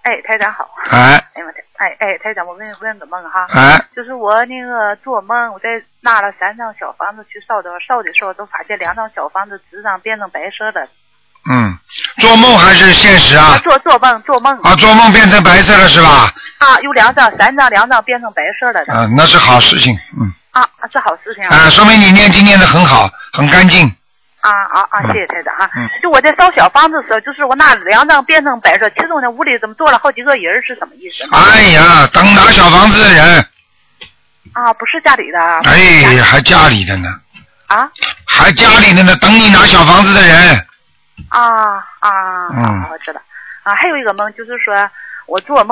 哎，台长好。 哎。 台长，我问个梦哈。 哎。 就是我那个做梦，我在拿了3张小房子去烧的时候，都发现2张小房子纸张变成白色的。 嗯，做梦还是现实啊？ 做梦。 啊，做梦变成白色了是吧？ 啊，有3张2张变成白色的。 啊，那是好事情，嗯。 啊，是好事情啊。 啊，说明你念经念得很好，很干净。 谢谢台长啊。就我在烧小房子的时候，就是我拿2张变成白色，其中那屋里怎么坐了好几个人，是什么意思？ 哎呀，等拿小房子的人。 啊，不是家里的。 哎，还家里的呢。 啊？ 还家里的呢，等你拿小房子的人。 我知道。还有一个梦，就是说我做梦。